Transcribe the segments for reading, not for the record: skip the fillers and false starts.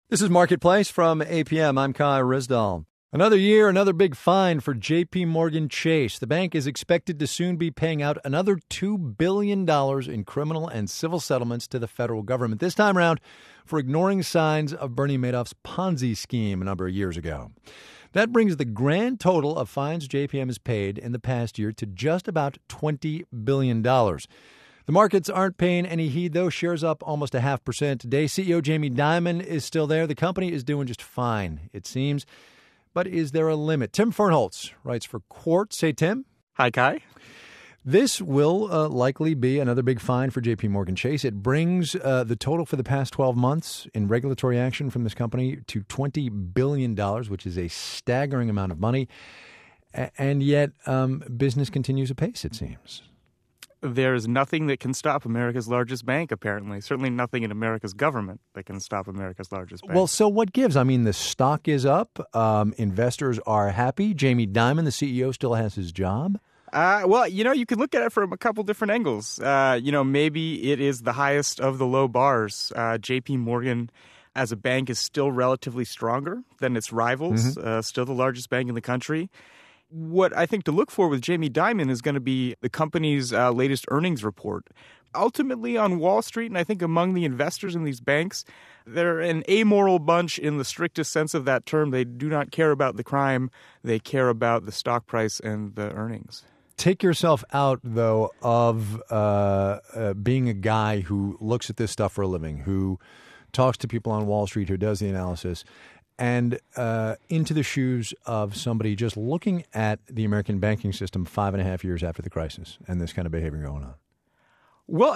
This is Marketplace from APM. I'm Kai Rizdal. Another year, another big fine for J.P. Morgan Chase. The bank is expected to soon be paying out another $2 billion in criminal and civil settlements to the federal government, this time around for ignoring signs of Bernie Madoff's Ponzi scheme a number of years ago. That brings the grand total of fines JPM has paid in the past year to just about $20 billion. The markets aren't paying any heed, though. Shares up almost 0.5% today. CEO Jamie Dimon is still there. The company is doing just fine, it seems. But is there a limit? Tim Fernholz writes for Quartz. Hey, Tim. Hi, Kai. This will likely be another big fine for J.P. Morgan Chase. It brings the total for the past 12 months in regulatory action from this company to $20 billion, which is a staggering amount of money. And yet business continues apace, it seems. There's nothing that can stop America's largest bank, apparently. Certainly nothing in America's government that can stop America's largest bank. Well, so what gives? I mean, the stock is up. Investors are happy. Jamie Dimon, the CEO, still has his job. Well, you can look at it from a couple different angles. Maybe it is the highest of the low ars. J.P. Morgan as a bank is still relatively stronger than its rivals, still the largest bank in the country. What I think to look for with Jamie Dimon is going to be the company's latest earnings report. Ultimately, on Wall Street, and I think among the investors in these banks, they're an amoral bunch in the strictest sense of that term. They do not care about the crime. They care about the stock price and the earnings. Take yourself out, though, of being a guy who looks at this stuff for a living, who talks to people on Wall Street, who does the analysis, and into the shoes of somebody just looking at the American banking system 5.5 years after the crisis and this kind of behavior going on. Well,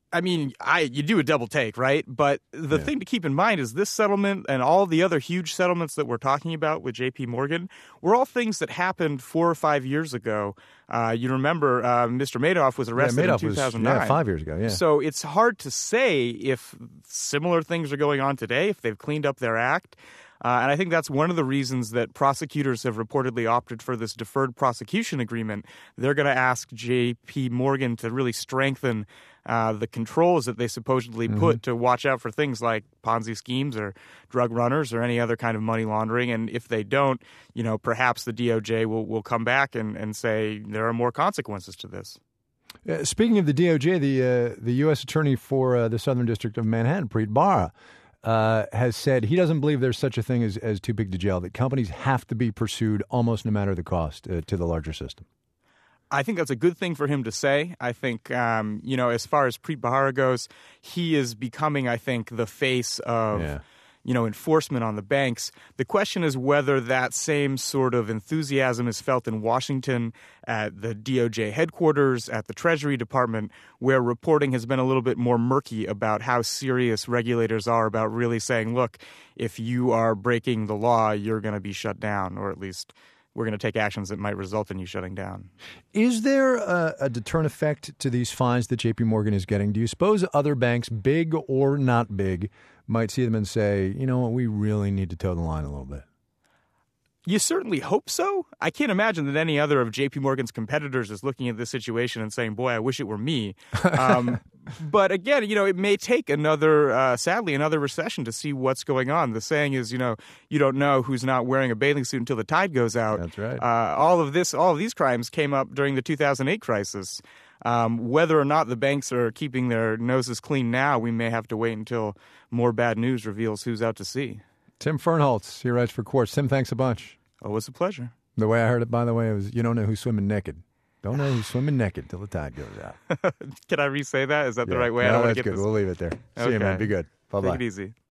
you do a double take, right? But the thing to keep in mind is this settlement and all the other huge settlements that we're talking about with J.P. Morgan were all things that happened 4 or 5 years ago. You remember Mr. Madoff was arrested in 2009. 5 years ago, yeah. So it's hard to say if similar things are going on today, if they've cleaned up their act. And I think that's one of the reasons that prosecutors have reportedly opted for this deferred prosecution agreement. They're going to ask J.P. Morgan to really strengthen the controls that they supposedly put to watch out for things like Ponzi schemes or drug runners or any other kind of money laundering. And if they don't, perhaps the DOJ will come back and say there are more consequences to this. Speaking of the DOJ, the U.S. Attorney for the Southern District of Manhattan, Preet Bharara, has said he doesn't believe there's such a thing as too big to jail, that companies have to be pursued almost no matter the cost to the larger system. I think that's a good thing for him to say. I think, as far as Preet Bharara goes, he is becoming, I think, the face of enforcement on the banks. The question is whether that same sort of enthusiasm is felt in Washington at the DOJ headquarters, at the Treasury Department, where reporting has been a little bit more murky about how serious regulators are about really saying, look, if you are breaking the law, you're going to be shut down, or at least we're going to take actions that might result in you shutting down. Is there a deterrent effect to these fines that J.P. Morgan is getting? Do you suppose other banks, big or not big, might see them and say, you know what, we really need to toe the line a little bit? You certainly hope so. I can't imagine that any other of J.P. Morgan's competitors is looking at this situation and saying, boy, I wish it were me. But again, it may take sadly, another recession to see what's going on. The saying is, you don't know who's not wearing a bathing suit until the tide goes out. That's right. All of these crimes came up during the 2008 crisis. Whether or not the banks are keeping their noses clean now, we may have to wait until more bad news reveals who's out to sea. Tim Fernholz, he writes for Quartz. Tim, thanks a bunch. Oh, it's a pleasure. The way I heard it, by the way, was you don't know who's swimming naked. Don't know who's swimming naked till the tide goes out. Can I re-say that? Is that the right way? No, I don't want that's to get good. this. We'll leave it there. Okay. See you, man. Be good. Bye-bye. Take it easy.